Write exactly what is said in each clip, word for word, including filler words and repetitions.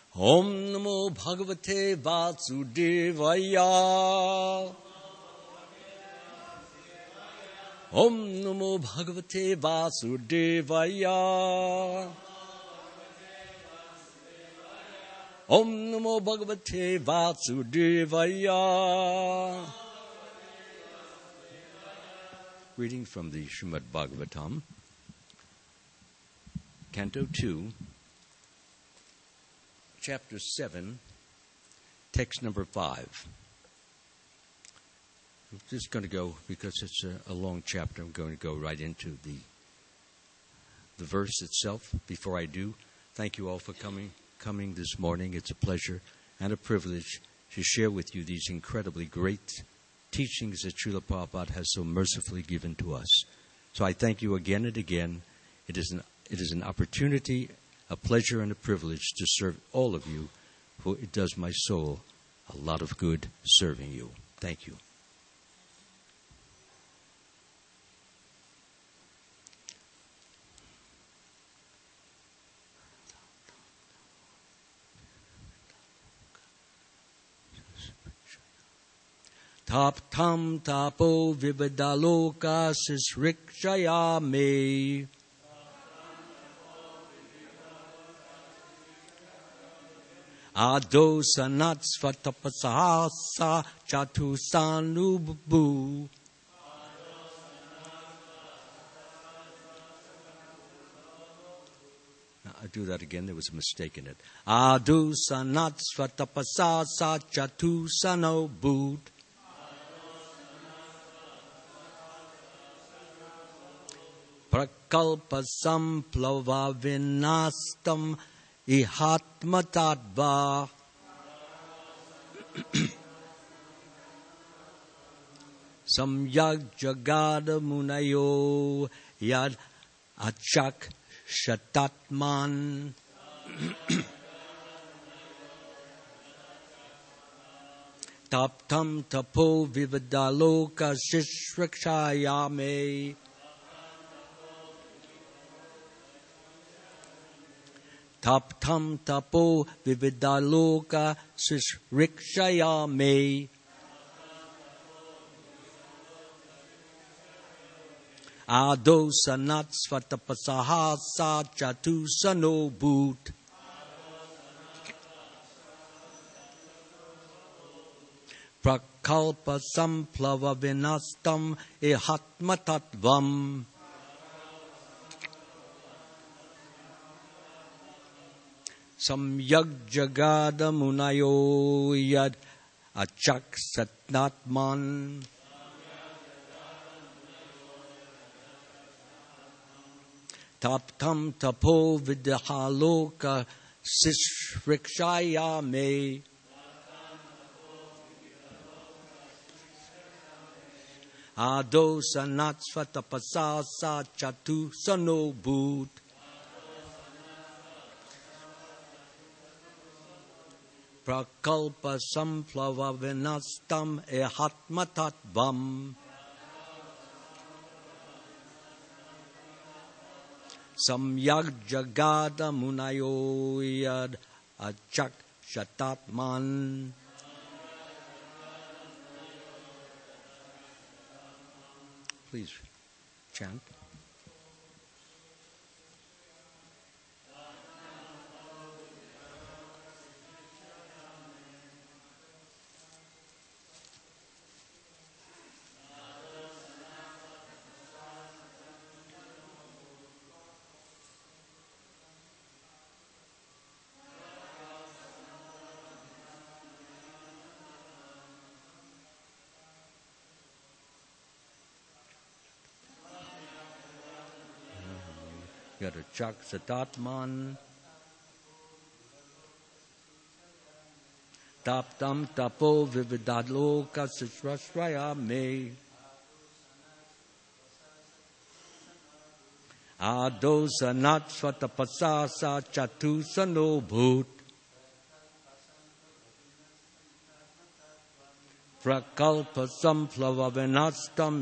Om Namo Bhagavate Vasudevaya. Om Namo Bhagavate Vasudevaya. Om Namo Bhagavate Vasudevaya. Reading from the Srimad Bhagavatam, Canto two, Chapter seven, Text number five. I'm just going to go, because it's a, a long chapter, I'm going to go right into the, the verse itself. Before I do, thank you all for coming. coming this morning. It's a pleasure and a privilege to share with you these incredibly great teachings that Srila Prabhupada has so mercifully given to us. So I thank you again and again. It is an, it is an opportunity, a pleasure, and a privilege to serve all of you, for it does my soul a lot of good serving you. Thank you. Tap tam tapo vibadaloka sisrikshaya me. Ado sanat svatapasahasa chatu sanubu. I'll do that again. There was a mistake in it. Ado sanat svatapasahasa chatu sanobu. Prakalpa samplava vinastam ihatmatadva. Samyag jagada munayo yad achak shatatman. Taptam tapo vivadaloka shishrikshayame. Tap tam tapo vividaloka sisrikshayame. Ado sanat svatapasahasa chatu sanobut. Prakalpa samplava vinastam ihatmatatvam. Samyag jagada munayo yad achak satnatman. Taptam tapo vidhaloka sisrikshayame. Ado sanat svatapasasa chatu sanobut. Prakalpa samplava vinastam ehatmatatvam. Samyag jagada munayo yad achak shatatman. Please chant. Yadachak satatman. Taptam tapo vividadloka sisrasraya me. Ado sanat svatapasasa chatu sanobhut. Prakalpa samplava vinastam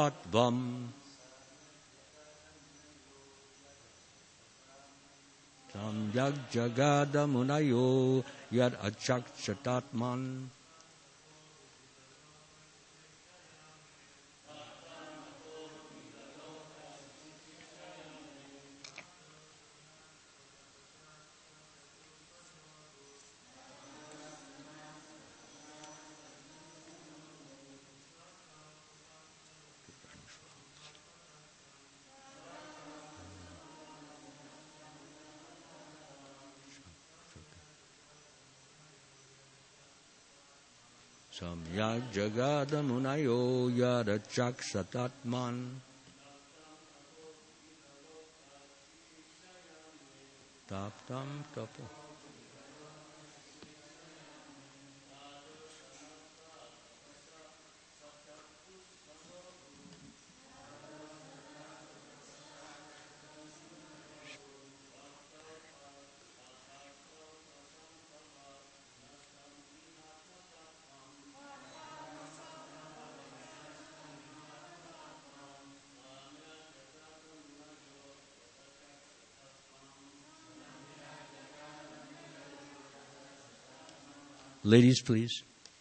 ihatmatatvam. Samyak Jagadamunayo Yad Achakshatatman. Samyak Jagadamunayo Yada Chaksatatman. Taptam Tapo. Ladies, please.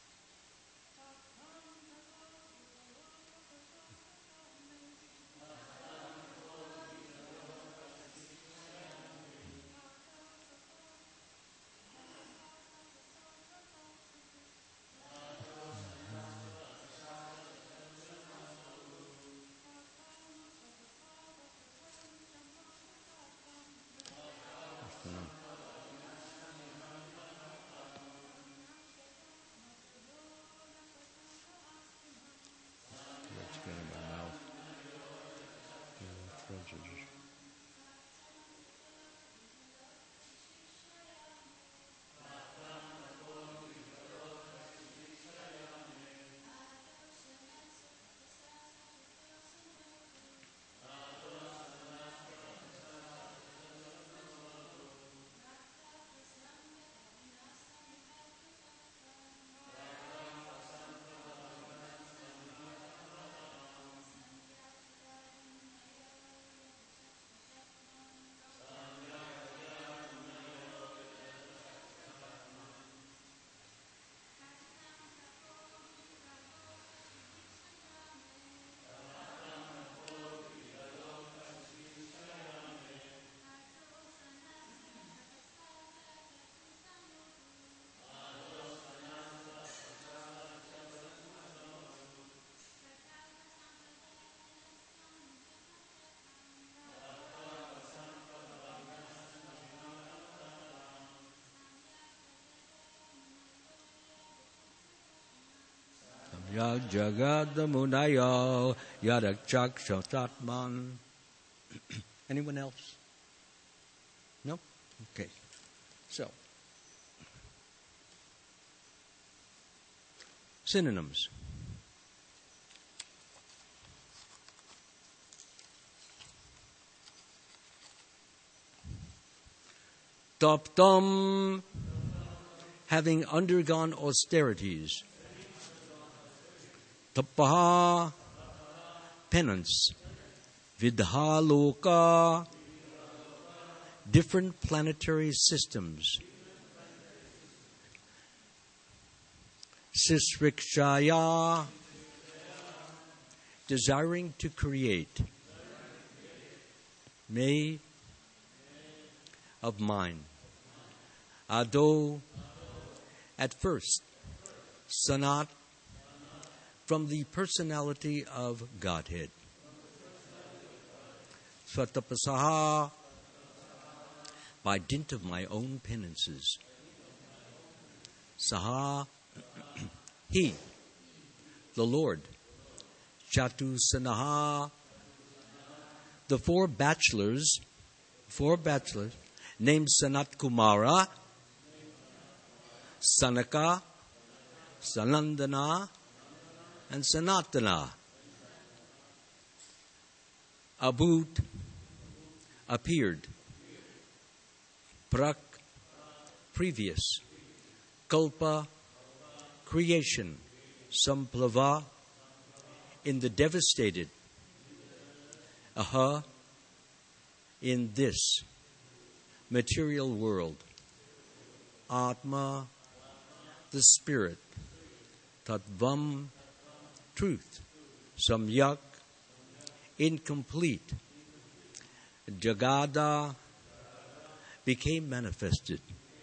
Yad Jagadamunayo Yad Achakshatatman. Anyone else? No? Okay. So, synonyms. Taptam, having undergone austerities. Tapaha, penance. Vidhaloka, different planetary systems. Sisrikshaya, desiring to create. May of mind. Ado, at first. Sanat, from the personality of Godhead. Svatapasaha, by dint of my own penances. Saha, he, the Lord. Chatusanaha, the four bachelors, four bachelors, named Sanat Kumara, Sanaka, Sanandana, and Sanatana. Abhut, appeared. Prak, previous. Kalpa, creation. Samplava, in the devastated. Aha, in this. material world. Atma, the spirit. Tattvam, truth. Samyak, incomplete. Jagada, became manifested.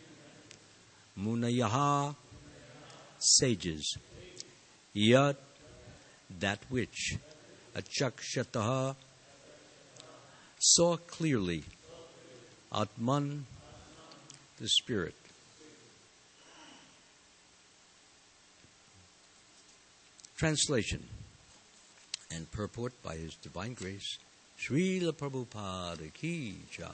Munayaha, sages. Yat, that which. Achakshataha, saw clearly. Atman, the spirit. Translation and purport by His Divine Grace, Srila Prabhupada Ki Jai.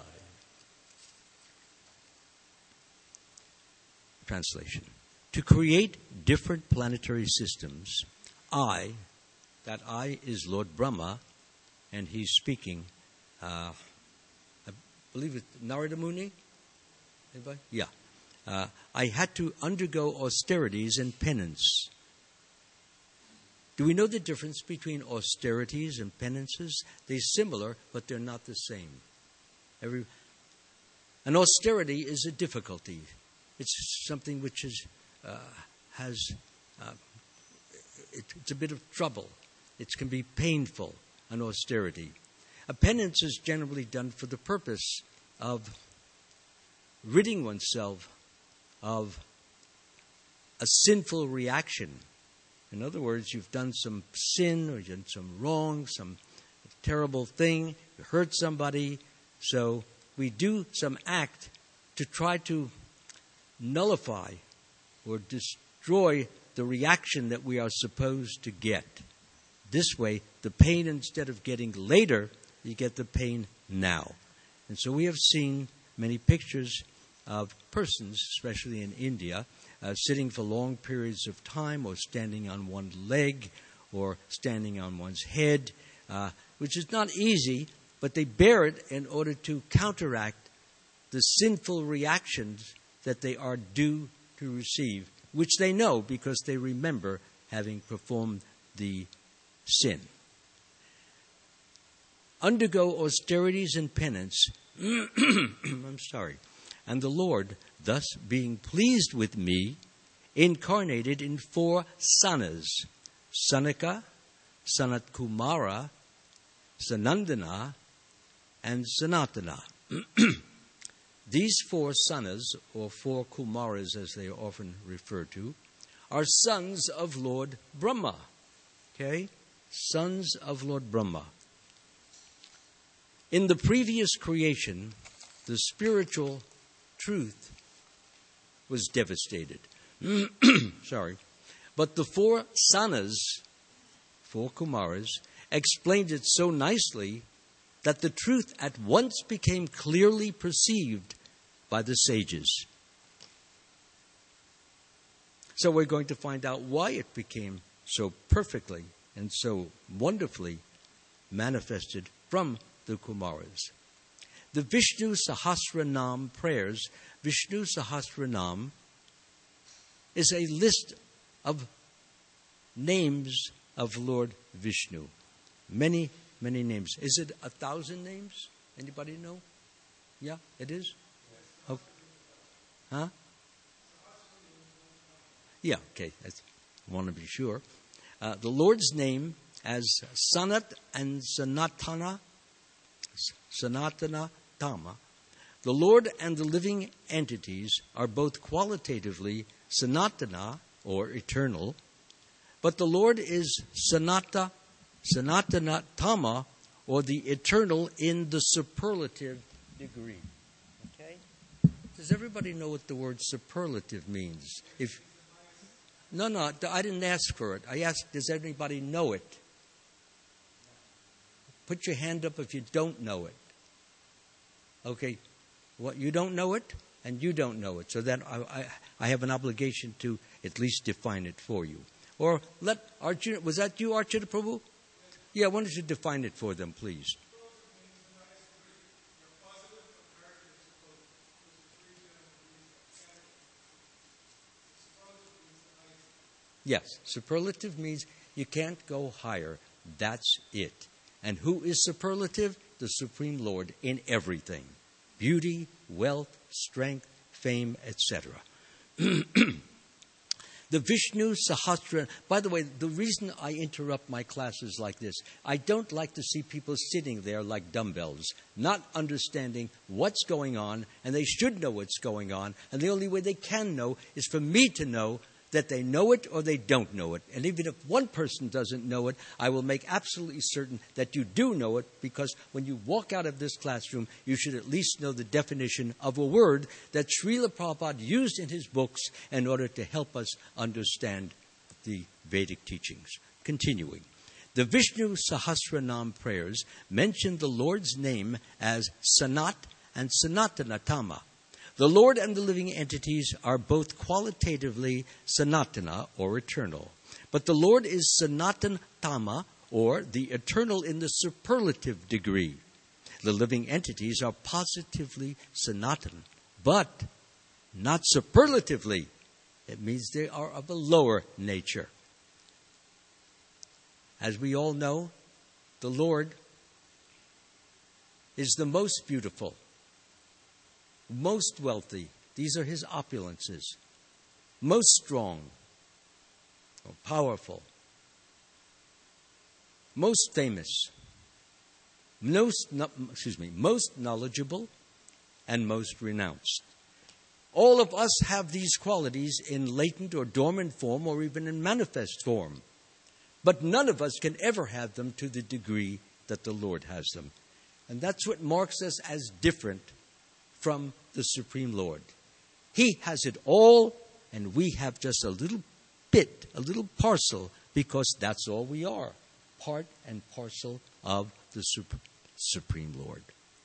Translation. To create different planetary systems, I, that I is Lord Brahma, and he's speaking, uh, I believe it's Narada Muni? Anybody? Yeah. Uh, I had to undergo austerities and penance. Do we know the difference between austerities and penances? They're similar, but they're not the same. Every, an austerity is a difficulty. It's something which is, uh, has, uh, it, it's a bit of trouble. It can be painful, an austerity. A penance is generally done for the purpose of ridding oneself of a sinful reaction. In other words, you've done some sin or you've done some wrong, some terrible thing, you hurt somebody. So we do some act to try to nullify or destroy the reaction that we are supposed to get. This way, the pain, instead of getting later, you get the pain now. And so we have seen many pictures of persons, especially in India, uh, sitting for long periods of time or standing on one leg or standing on one's head, uh, which is not easy, but they bear it in order to counteract the sinful reactions that they are due to receive, which they know because they remember having performed the sin. Undergo austerities and penance. I'm sorry. And the Lord, thus being pleased with me, incarnated in four Sanas: Sanaka, Sanat Kumara, Sanandana, and Sanatana. These four Sanas, or four Kumaras as they are often referred to, are sons of Lord Brahma. Okay? Sons of Lord Brahma. In the previous creation, the spiritual truth was devastated. Sorry. But the four Sanas, four Kumaras, explained it so nicely that the truth at once became clearly perceived by the sages. So we're going to find out why it became so perfectly and so wonderfully manifested from the Kumaras. The Vishnu Sahasranam prayers, Vishnu Sahasranam, is a list of names of Lord Vishnu. Many, many names. Is it a thousand names? Anybody know? Yeah, it is? Okay. Huh? Yeah, okay. I want to be sure. Uh, the Lord's name as Sanat and Sanatana, Sanatana Tama. The Lord and the living entities are both qualitatively Sanatana, or eternal, but the Lord is Sanata, Sanatana Tama, or the eternal in the superlative degree. Okay? Does everybody know what the word superlative means? If No, no, I didn't ask for it. I asked, does anybody know it? Put your hand up if you don't know it. Okay, what, you don't know it, and you don't know it. So then I, I, I have an obligation to at least define it for you. Or let Archana, was that you, Archana Prabhu? Yeah, why don't you define it for them, please? Yes, superlative means you can't go higher. That's it. And who is superlative? The Supreme Lord in everything. beauty, wealth, strength, fame, et cetera. The Vishnu Sahasra, by the way, the reason I interrupt my classes like this, I don't like to see people sitting there like dumbbells, not understanding what's going on, and they should know what's going on, and the only way they can know is for me to know that they know it or they don't know it. And even if one person doesn't know it, I will make absolutely certain that you do know it, because when you walk out of this classroom, you should at least know the definition of a word that Srila Prabhupada used in his books in order to help us understand the Vedic teachings. Continuing. The Vishnu Sahasranam prayers mention the Lord's name as Sanat and Sanatanatama. The Lord and the living entities are both qualitatively Sanatana, or eternal. But the Lord is Sanatan Tama, or the eternal in the superlative degree. The living entities are positively Sanatan, but not superlatively. It means they are of a lower nature. As we all know, the Lord is the most beautiful, most wealthy. These are his opulences. Most strong, or powerful, most famous, most, excuse me, most knowledgeable, and most renounced. All of us have these qualities in latent or dormant form, or even in manifest form. But none of us can ever have them to the degree that the Lord has them. And that's what marks us as different from the Supreme Lord. He has it all, and we have just a little bit, a little parcel, because that's all we are, part and parcel of the Sup- Supreme Lord.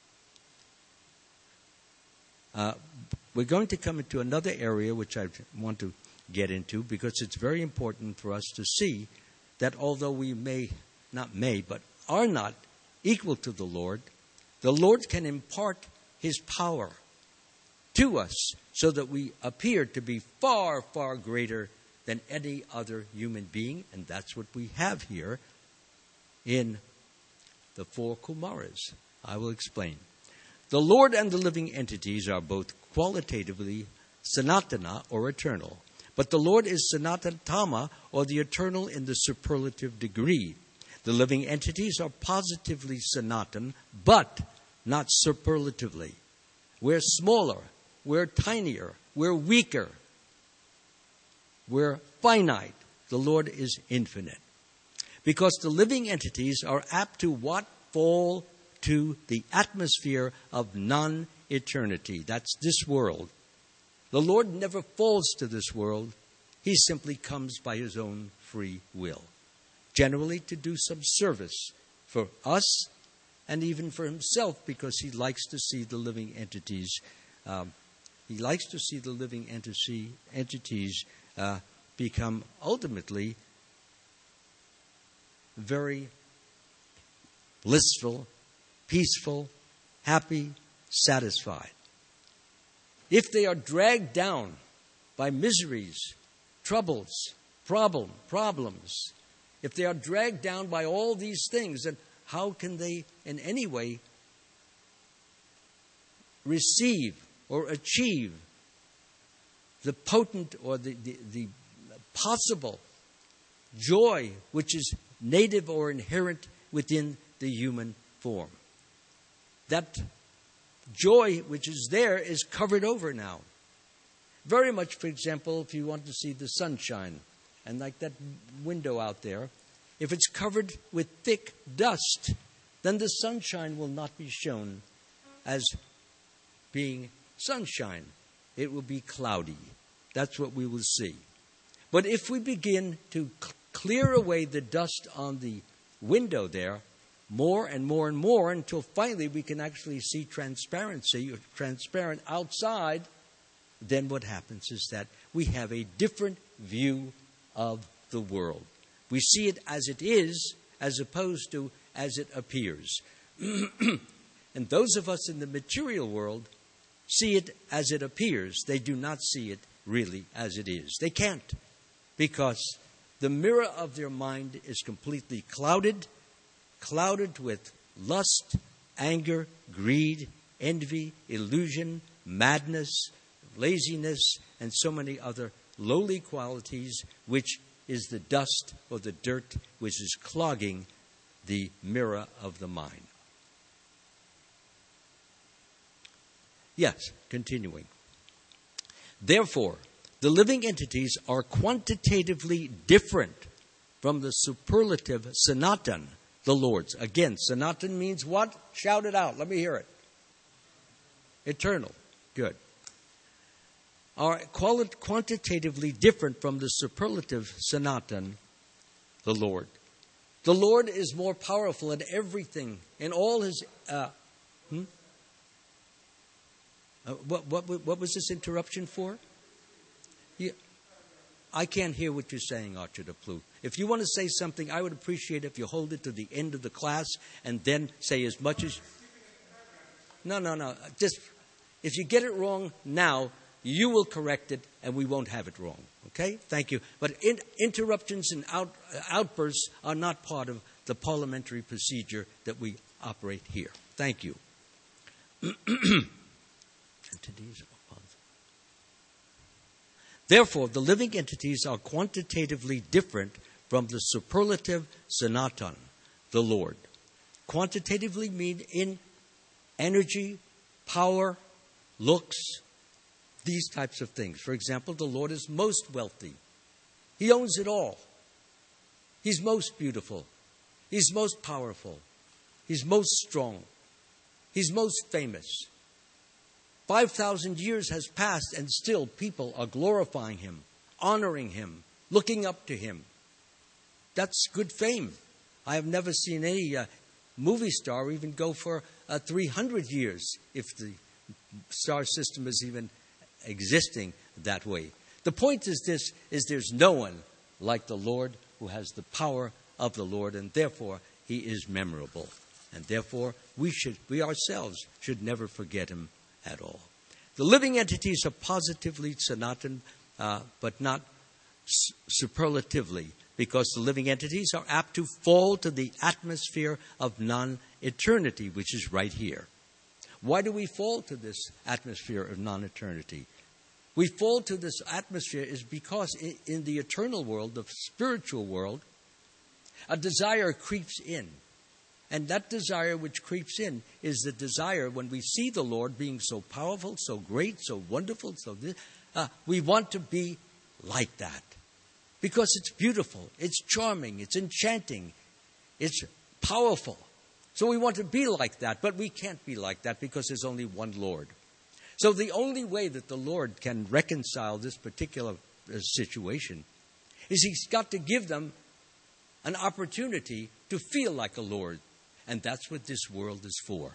Uh, we're going to come into another area which I want to get into, because it's very important for us to see that although we may, not may, but are not equal to the Lord, the Lord can impart his power to us so that we appear to be far, far greater than any other human being. And that's what we have here in the four Kumaras. I will explain. The Lord and the living entities are both qualitatively Sanatana, or eternal. But the Lord is Sanatana, or the eternal in the superlative degree. The living entities are positively Sanatan, but not superlatively. We're smaller, we're tinier, we're weaker, we're finite. The Lord is infinite. Because the living entities are apt to what? Fall to the atmosphere of non-eternity. That's this world. The Lord never falls to this world. He simply comes by his own free will, generally to do some service for us and even for himself, because he likes to see the living entities. Um, he likes to see the living entity, entities uh, become ultimately very blissful, peaceful, happy, satisfied. If they are dragged down by miseries, troubles, problem, problems, if they are dragged down by all these things, then how can they in any way receive or achieve the potent or the, the, the possible joy which is native or inherent within the human form? That joy which is there is covered over now. Very much, for example, if you want to see the sunshine, and like that window out there, if it's covered with thick dust, then the sunshine will not be shown as being sunshine. It will be cloudy. That's what we will see. But if we begin to cl- clear away the dust on the window there, more and more and more, until finally we can actually see transparency, or transparent outside, then what happens is that we have a different view of the world. We see it as it is, as opposed to as it appears. And those of us in the material world see it as it appears. They do not see it really as it is. They can't, because the mirror of their mind is completely clouded, clouded with lust, anger, greed, envy, illusion, madness, laziness, and so many other lowly qualities, which is the dust or the dirt which is clogging the mirror of the mind. Yes, continuing. Therefore, the living entities are quantitatively different from the superlative Sanatan, the Lord's. Again, Sanatan means what? Shout it out. Let me hear it. Eternal. Good. Are quantitatively different from the superlative Sanatan, the Lord. The Lord is more powerful in everything, in all his... Uh, hmm? uh, what, what, what was this interruption for? Yeah. I can't hear what you're saying, Archer Duplu. If you want to say something, I would appreciate if you hold it to the end of the class and then say as much as... No, no, no. Just, if you get it wrong now, you will correct it and we won't have it wrong. Okay? Thank you. But in, interruptions and out, uh, outbursts are not part of the parliamentary procedure that we operate here. Thank you. Therefore, the living entities are quantitatively different from the superlative Sanatan, the Lord. Quantitatively mean in energy, power, looks, these types of things. For example, the Lord is most wealthy. He owns it all. He's most beautiful. He's most powerful. He's most strong. He's most famous. five thousand years has passed and still people are glorifying him, honoring him, looking up to him. That's good fame. I have never seen any uh, movie star even go for uh, three hundred years, if the star system is even existing that way. The point is this, is there's no one like the Lord who has the power of the Lord, and therefore he is memorable. And therefore we should, we ourselves should never forget him at all. The living entities are positively Sanatan, uh, but not s- superlatively, because the living entities are apt to fall to the atmosphere of non-eternity, which is right here. Why do we fall to this atmosphere of non-eternity? We fall to this atmosphere is because in, in the eternal world, the spiritual world, a desire creeps in. And that desire which creeps in is the desire when we see the Lord being so powerful, so great, so wonderful, so this, uh, we want to be like that. Because it's beautiful, it's charming, it's enchanting, it's powerful. So we want to be like that, but we can't be like that because there's only one Lord. So the only way that the Lord can reconcile this particular uh, situation is he's got to give them an opportunity to feel like a Lord. And that's what this world is for.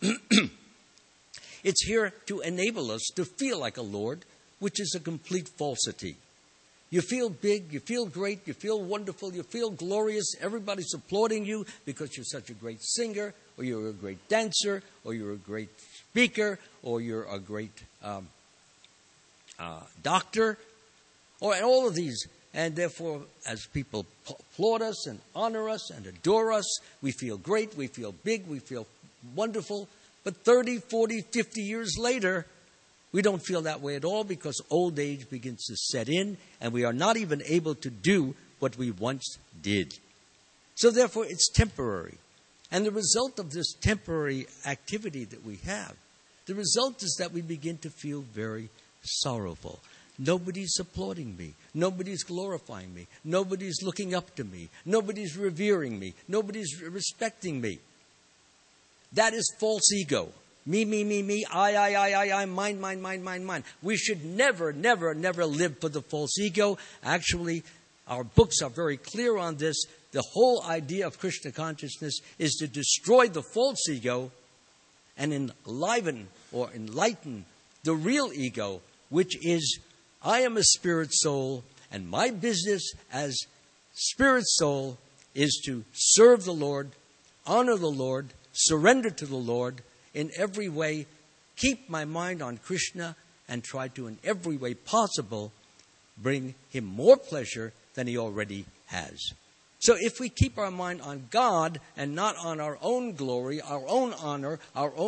It's here to enable us to feel like a Lord, which is a complete falsity. You feel big, you feel great, you feel wonderful, you feel glorious. Everybody's applauding you because you're such a great singer, or you're a great dancer, or you're a great speaker, or you're a great um, uh, doctor, or all of these. And therefore, as people applaud us and honor us and adore us, we feel great, we feel big, we feel wonderful. But thirty, forty, fifty years later, we don't feel that way at all because old age begins to set in and we are not even able to do what we once did. So therefore, it's temporary. And the result of this temporary activity that we have, the result is that we begin to feel very sorrowful. Nobody's applauding me. Nobody's glorifying me. Nobody's looking up to me. Nobody's revering me. Nobody's respecting me. That is false ego. Me, me, me, me, I, I, I, I, I, mine, mine, mine, mine, mine. We should never, never, never live for the false ego. Actually, our books are very clear on this. The whole idea of Krishna consciousness is to destroy the false ego and enliven or enlighten the real ego, which is I am a spirit soul, and my business as spirit soul is to serve the Lord, honor the Lord, surrender to the Lord in every way, keep my mind on Krishna, and try to, in every way possible, bring him more pleasure than he already has. So if we keep our mind on God and not on our own glory, our own honor, our own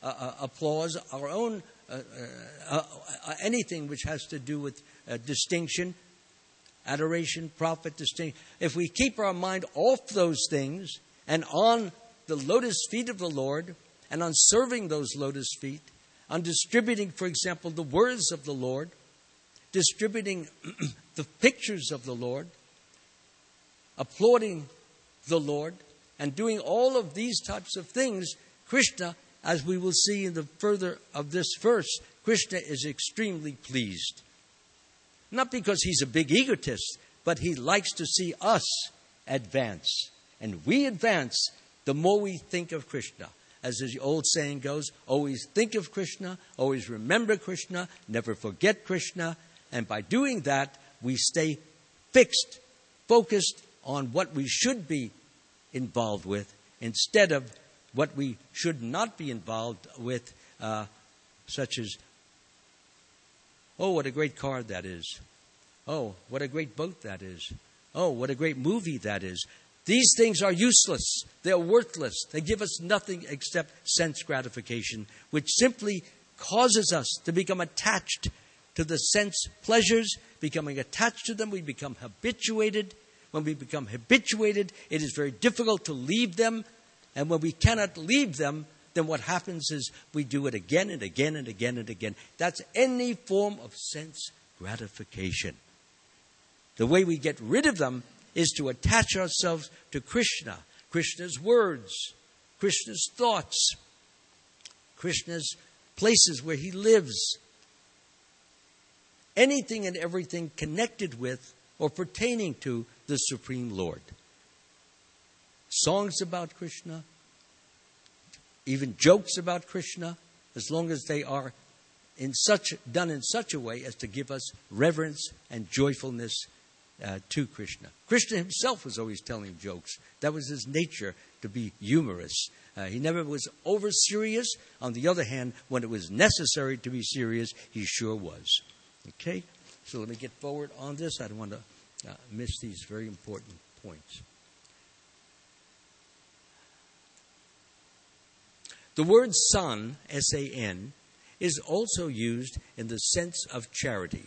uh, applause, our own uh, uh, uh, anything which has to do with uh, distinction, adoration, profit, distinction. If we keep our mind off those things and on the lotus feet of the Lord and on serving those lotus feet, on distributing, for example, the words of the Lord, distributing the pictures of the Lord, applauding the Lord, and doing all of these types of things, Krishna, as we will see in the further of this verse, Krishna is extremely pleased. Not because he's a big egotist, but he likes to see us advance. And we advance the more we think of Krishna. As the old saying goes, always think of Krishna, always remember Krishna, never forget Krishna. And by doing that, we stay fixed, focused on what we should be involved with instead of what we should not be involved with, uh, such as, oh, what a great car that is. Oh, what a great boat that is. Oh, what a great movie that is. These things are useless. They're worthless. They give us nothing except sense gratification, which simply causes us to become attached to the sense pleasures. Becoming attached to them, we become habituated. When we become habituated, it is very difficult to leave them. And when we cannot leave them, then what happens is we do it again and again and again and again. That's any form of sense gratification. The way we get rid of them is to attach ourselves to Krishna, Krishna's words, Krishna's thoughts, Krishna's places where he lives. Anything and everything connected with or pertaining to the Supreme Lord. Songs about Krishna, even jokes about Krishna, as long as they are in such done in such a way as to give us reverence and joyfulness uh, to Krishna. Krishna himself was always telling jokes. That was his nature, to be humorous. Uh, he never was over serious. On the other hand, when it was necessary to be serious, he sure was. Okay? So let me get forward on this. I don't want to uh, miss these very important points. The word san, S A N, is also used in the sense of charity.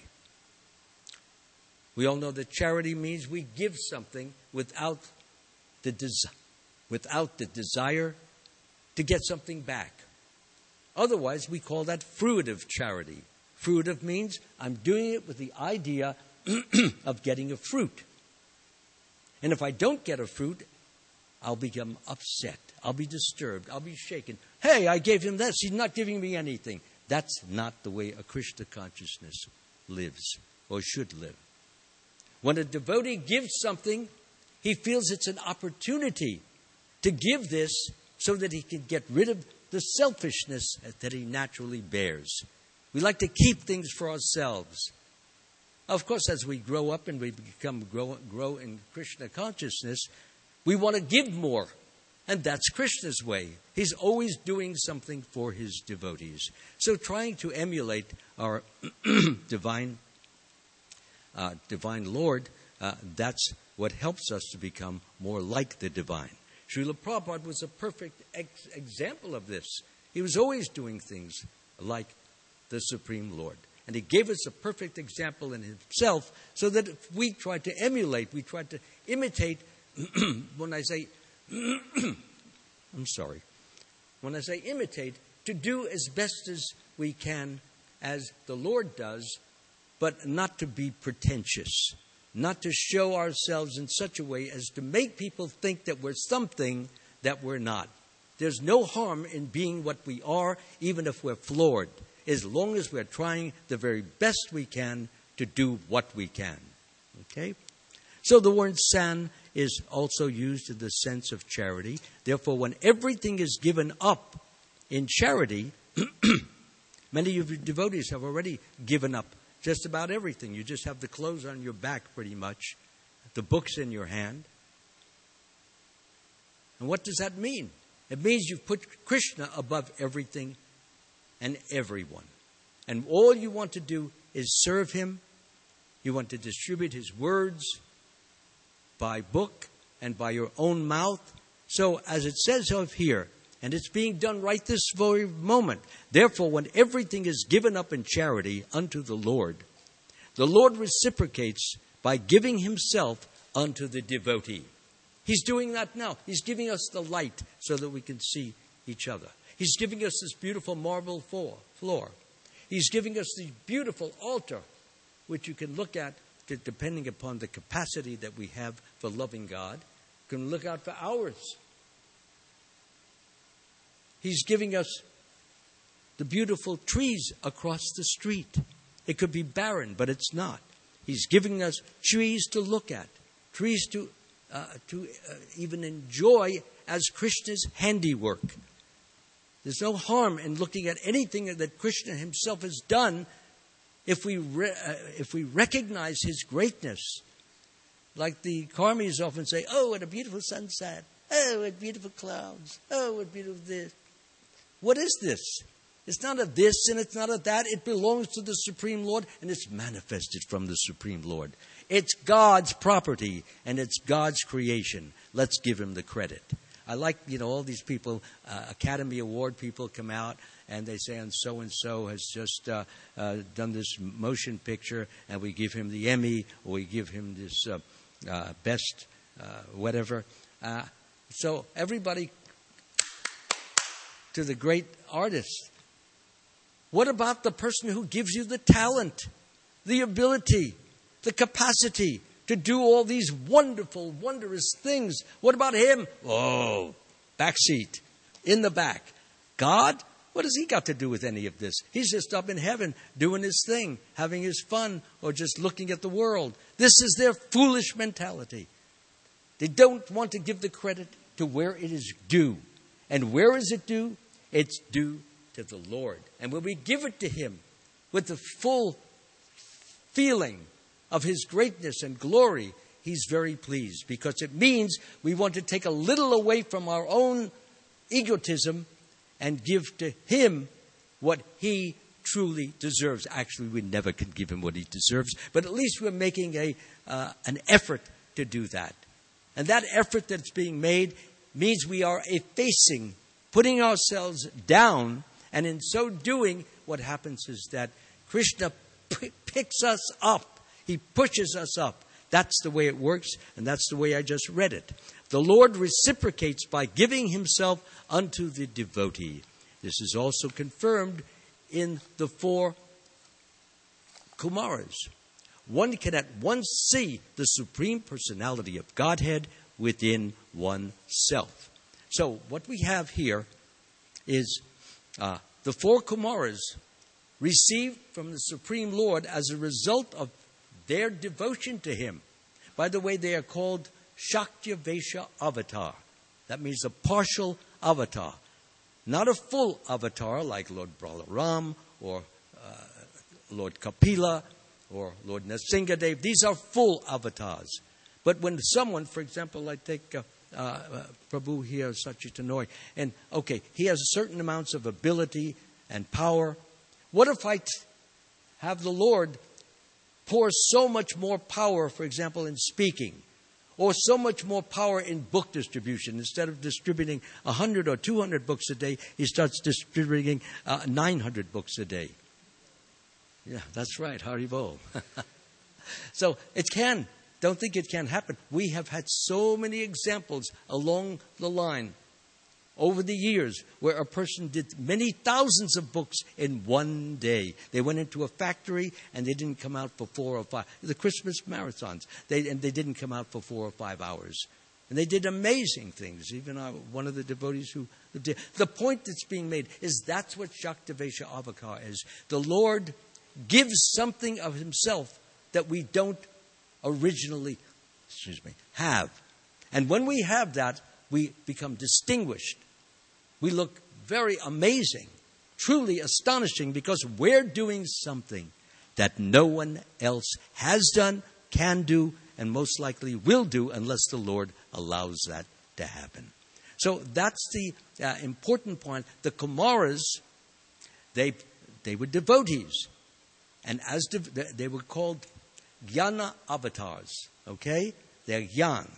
We all know that charity means we give something without the des- without the desire to get something back. Otherwise, we call that fruitive charity. Fruitive means I'm doing it with the idea of getting a fruit. And if I don't get a fruit, I'll become upset. I'll be disturbed. I'll be shaken. Hey, I gave him this. He's not giving me anything. That's not the way a Krishna consciousness lives or should live. When a devotee gives something, he feels it's an opportunity to give this so that he can get rid of the selfishness that he naturally bears. We like to keep things for ourselves. Of course, as we grow up and we become grow, grow in Krishna consciousness, we want to give more. And that's Krishna's way. He's always doing something for his devotees. So trying to emulate our divine uh, divine Lord, uh, that's what helps us to become more like the divine. Srila Prabhupada was a perfect ex- example of this. He was always doing things like the Supreme Lord. And he gave us a perfect example in himself so that if we try to emulate, we try to imitate. When I say, I'm sorry, when I say imitate, to do as best as we can as the Lord does, but not to be pretentious, not to show ourselves in such a way as to make people think that we're something that we're not. There's no harm in being what we are, even if we're flawed, as long as we're trying the very best we can to do what we can. Okay? So the word san is also used in the sense of charity. Therefore, when everything is given up in charity, many of your devotees have already given up just about everything. You just have the clothes on your back pretty much, the books in your hand. And what does that mean? It means you've put Krishna above everything and everyone. And all you want to do is serve him. You want to distribute his words by book and by your own mouth. So as it says of here, And it's being done right this very moment. Therefore, when everything is given up in charity unto the Lord, the Lord reciprocates by giving himself unto the devotee. He's doing that now. He's giving us the light so that we can see each other. He's giving us this beautiful marble floor. He's giving us the beautiful altar, which you can look at depending upon the capacity that we have for loving God. You can look out for hours. He's giving us the beautiful trees across the street. It could be barren, but it's not. He's giving us trees to look at, trees to uh, to uh, even enjoy as Krishna's handiwork. There's no harm in looking at anything that Krishna himself has done if we re- uh, if we recognize his greatness. Like the Karmis often say, oh, what a beautiful sunset. Oh, what beautiful clouds. Oh, what beautiful this. What is this? It's not a this and it's not a that. It belongs to the Supreme Lord and it's manifested from the Supreme Lord. It's God's property and it's God's creation. Let's give him the credit. I like, you know, all these people, uh, Academy Award people come out and they say, and so-and-so has just uh, uh, done this motion picture and we give him the Emmy or we give him this uh, uh, best uh, whatever. Uh, so everybody to the great artist. What about the person who gives you the talent, the ability, the capacity to do all these wonderful, wondrous things? What about him? Oh, backseat, in the back. God, what has he got to do with any of this? He's just up in heaven doing his thing, having his fun, or just looking at the world. This is their foolish mentality. They don't want to give the credit to where it is due. And where is it due? It's due to the Lord. And when we give it to him with the full feeling of his greatness and glory, he's very pleased, because it means we want to take a little away from our own egotism and give to him what he truly deserves. Actually, we never can give him what he deserves, but at least we're making a uh, an effort to do that. And that effort that's being made means we are effacing, putting ourselves down, and in so doing, what happens is that Krishna p- picks us up. He pushes us up. That's the way it works, and that's the way I just read it. The Lord reciprocates by giving himself unto the devotee. This is also confirmed in the four Kumaras. One can at once see the Supreme Personality of Godhead within oneself. So what we have here is uh, the four Kumaras received from the Supreme Lord as a result of their devotion to him. By the way, they are called Shaktavesha avatar. That means a partial avatar. Not a full avatar like Lord Balaram or uh, Lord Kapila or Lord Nrsingadev. These are full avatars. But when someone, for example, I take uh, uh, uh, Prabhu here, Sachitanoi, and okay, he has certain amounts of ability and power. What if I t- have the Lord pour so much more power, for example, in speaking, or so much more power in book distribution? Instead of distributing one hundred or two hundred books a day, he starts distributing uh, nine hundred books a day. Yeah, that's right, Haribol. So it can. Don't think it can happen. We have had so many examples along the line over the years where a person did many thousands of books in one day. They went into a factory and they didn't come out for four or five. The Christmas marathons, they, and they didn't come out for four or five hours. And they did amazing things. Even uh, one of the devotees who did. The point that's being made is that's what Shaktavesha Avatar is. The Lord gives something of himself that we don't originally, excuse me, have. And when we have that, we become distinguished. We look very amazing, truly astonishing, because we're doing something that no one else has done, can do, and most likely will do unless the Lord allows that to happen. So that's the uh, important point. The Kumaras, they they were devotees. And as de- they were called Jnana avatars, okay? They're Jnana.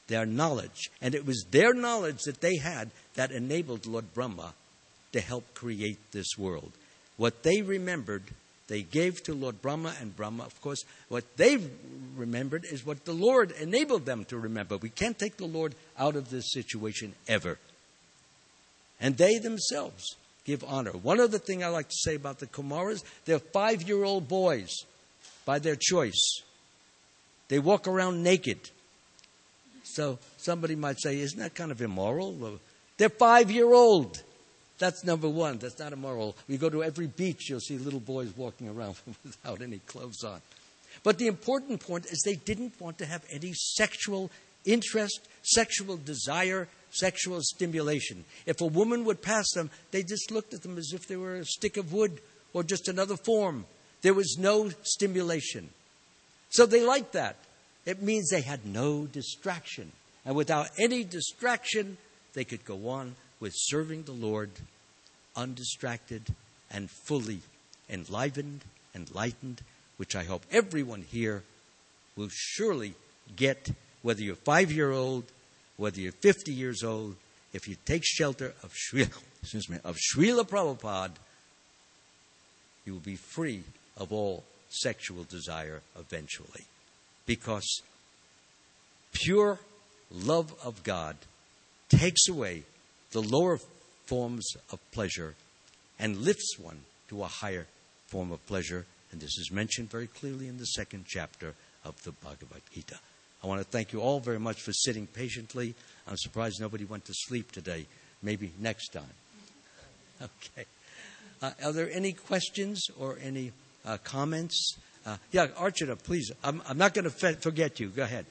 their knowledge. And it was their knowledge that they had that enabled Lord Brahma to help create this world. What they remembered, they gave to Lord Brahma, and Brahma, of course, what they remembered is what the Lord enabled them to remember. We can't take the Lord out of this situation ever. And they themselves give honor. One other thing I like to say about the Kumaras, they're five-year-old boys by their choice. They walk around naked. So somebody might say, isn't that kind of immoral? Well, they're five-year-old. That's number one. That's not immoral. You go to every beach, you'll see little boys walking around without any clothes on. But the important point is they didn't want to have any sexual interest, sexual desire, sexual stimulation. If a woman would pass them, they just looked at them as if they were a stick of wood or just another form. There was no stimulation. So they liked that. It means they had no distraction. And without any distraction, they could go on with serving the Lord undistracted and fully enlivened, enlightened, which I hope everyone here will surely get, whether you're five-year-old, whether you're fifty years old, if you take shelter of Srila, excuse me, of Srila Prabhupada, you will be free of all sexual desire eventually. Because pure love of God takes away the lower forms of pleasure and lifts one to a higher form of pleasure. And this is mentioned very clearly in the second chapter of the Bhagavad Gita. I want to thank you all very much for sitting patiently. I'm surprised nobody went to sleep today. Maybe next time. Okay. Uh, are there any questions or any uh, comments? Uh, yeah, Archana, please. I'm, I'm not going to fe- forget you. Go ahead.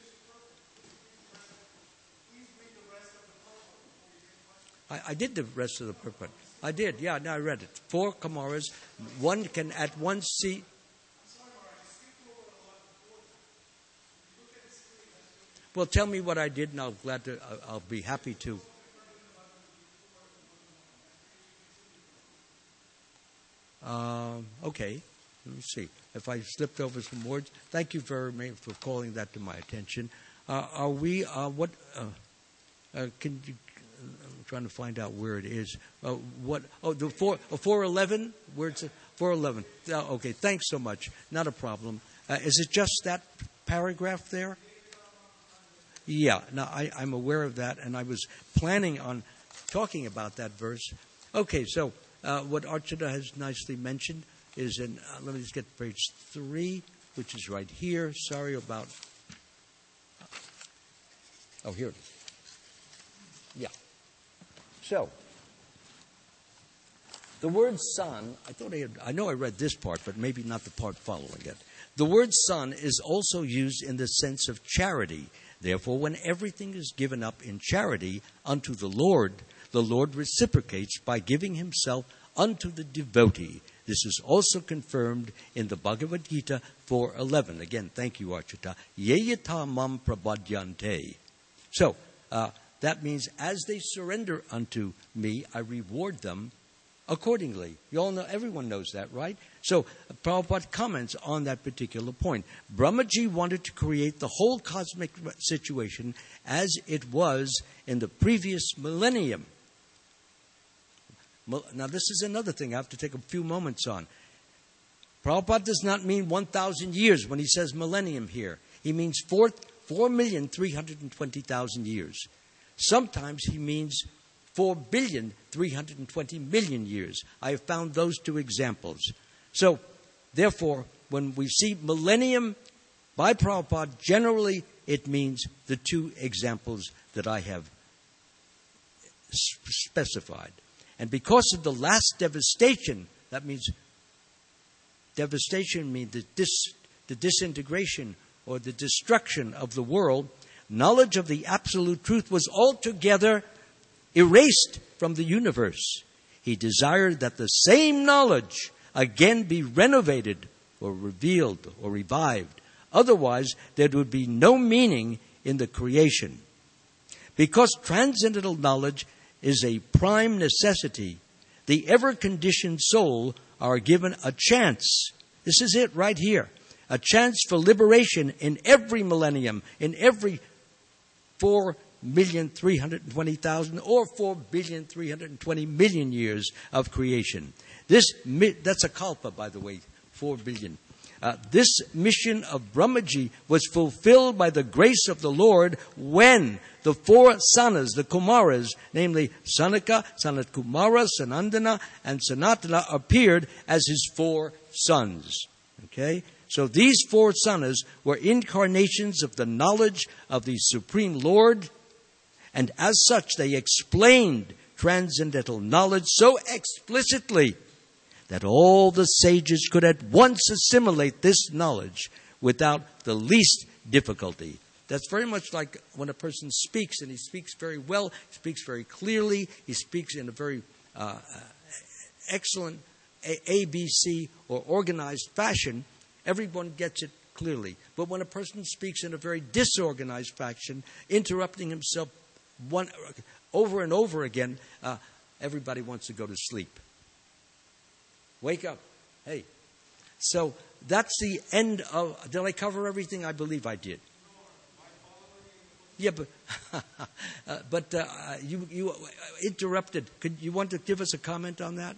I, I did the rest of the purport. I did, yeah, no, I read it. Four Kumaras. One can at once see. Well, tell me what I did, and I'll glad to. I'll be happy to. Uh, okay, let me see if I slipped over some words. Thank you very much for calling that to my attention. Uh, are we? Uh, what? Uh, uh, can you? I'm trying to find out where it is. Uh, what? Oh, the four, oh, four eleven. Where it's four eleven. Oh, okay. Thanks so much. Not a problem. Uh, is it just that paragraph there? Yeah. Now I, I'm aware of that, and I was planning on talking about that verse. Okay. So uh, what Archana has nicely mentioned is in. Uh, let me just get to page three, which is right here. Sorry about. Oh, here it is. Yeah. So, the word son, I thought I had, I know I read this part, but maybe not the part following it. The word son is also used in the sense of charity. Therefore, when everything is given up in charity unto the Lord, the Lord reciprocates by giving himself unto the devotee. This is also confirmed in the Bhagavad Gita four eleven. Again, thank you, Archita. Yeyata mam prabhadyante. So, uh, that means as they surrender unto me, I reward them accordingly. You all know, everyone knows that, right? So Prabhupada comments on that particular point. Brahmaji wanted to create the whole cosmic situation as it was in the previous millennium. Now this is another thing I have to take a few moments on. Prabhupada does not mean one thousand years when he says millennium here. He means four million three hundred twenty thousand years. Sometimes he means four billion three hundred twenty million years. I have found those two examples. So, therefore, when we see millennium by Prabhupada, generally it means the two examples that I have specified. And because of the last devastation, that means devastation means the, dis, the disintegration or the destruction of the world, knowledge of the absolute truth was altogether erased from the universe. He desired that the same knowledge again be renovated or revealed or revived. Otherwise, there would be no meaning in the creation. Because transcendental knowledge is a prime necessity, the ever-conditioned soul are given a chance. This is it right here. A chance for liberation in every millennium, in every four million three hundred twenty thousand or four billion three hundred twenty million years of creation. This that's a kalpa, by the way, four billion. Uh, this mission of Brahmaji was fulfilled by the grace of the Lord when the four Sanas, the Kumaras, namely Sanaka, Sanat Kumara, Sanandana, and Sanatana, appeared as his four sons. Okay? So these four Sanas were incarnations of the knowledge of the Supreme Lord, and as such they explained transcendental knowledge so explicitly that all the sages could at once assimilate this knowledge without the least difficulty. That's very much like when a person speaks, and he speaks very well, he speaks very clearly, he speaks in a very uh, excellent A B C or organized fashion. Everyone gets it clearly. But when a person speaks in a very disorganized fashion, interrupting himself one over and over again, uh, everybody wants to go to sleep. Wake up. Hey. So that's the end of... Did I cover everything? I believe I did. Yeah, but uh, but uh, you you interrupted. Could you want to give us a comment on that?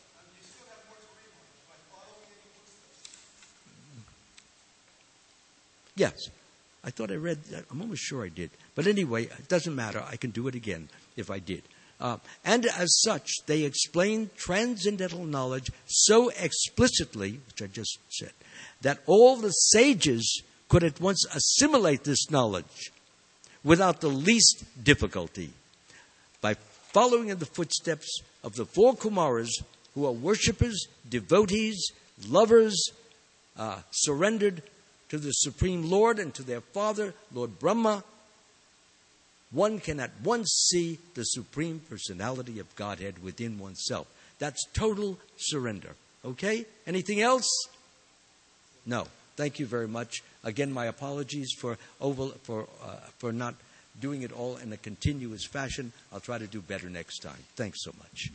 Yes. I thought I read that. I'm almost sure I did. But anyway, it doesn't matter. I can do it again if I did. Uh, and as such, they explain transcendental knowledge so explicitly, which I just said, that all the sages could at once assimilate this knowledge without the least difficulty by following in the footsteps of the four Kumaras who are worshippers, devotees, lovers, uh, surrendered to the Supreme Lord and to their father, Lord Brahma. One can at once see the Supreme Personality of Godhead within oneself. That's total surrender. Okay? Anything else? No. Thank you very much. Again, my apologies for over, for uh, for not doing it all in a continuous fashion. I'll try to do better next time. Thanks so much.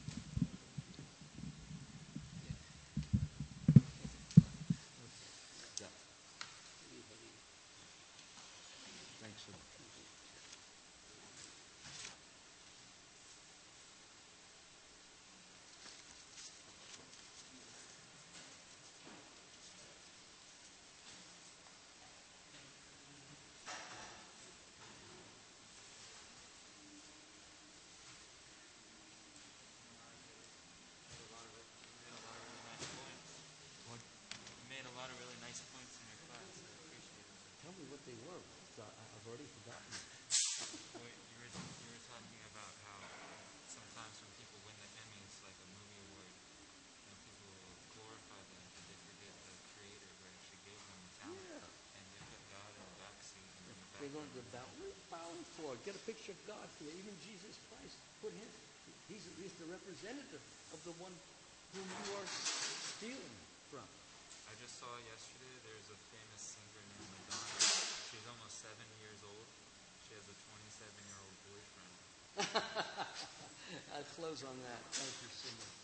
They were. So I've already forgotten. Well, you, were, you were talking about how sometimes when people win the Emmys, like a movie award, you know, people glorify them and they forget the creator who actually gave them the talent. Yeah. And they put God in the backseat. They learned about what are you bowing for? Get a picture of God here. Even Jesus Christ, put him. He's, he's the representative of the one whom you are stealing from. I just saw yesterday there's a famous singer named Madonna. She's almost seven years old. She has a twenty-seven-year-old boyfriend. I'll close on that. Thank you so much.